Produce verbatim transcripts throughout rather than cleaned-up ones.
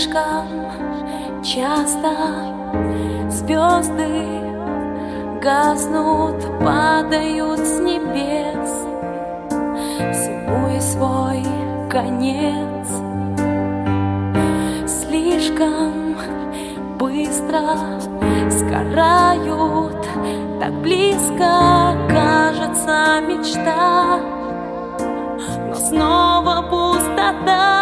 Слишком часто звезды гаснут, падают с небес, всему и свой конец. Слишком быстро сгорают, так близко кажется мечта, но снова пустота.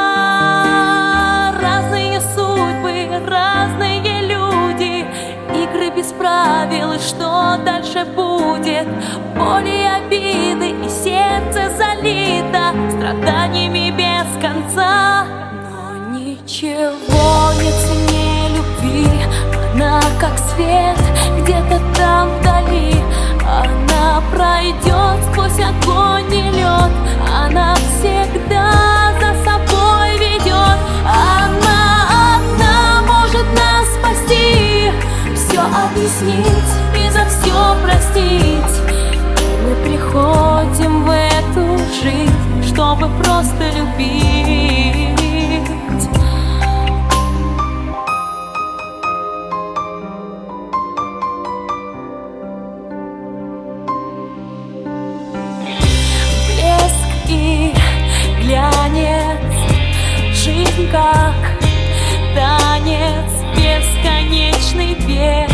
Разные судьбы, разные люди, игры без правил, и что дальше будет? Боль и обиды, и сердце залито страданиями без конца. Но ничего нет ценнее любви, она как свет где-то там вдали. Она пройдет сквозь огонь и лед, она всегда за собой ведет. Она одна может нас спасти, все объяснить и за все простить. И мы приходим в эту жизнь, чтобы просто любить. И глянец, жизнь как танец, бесконечный бег.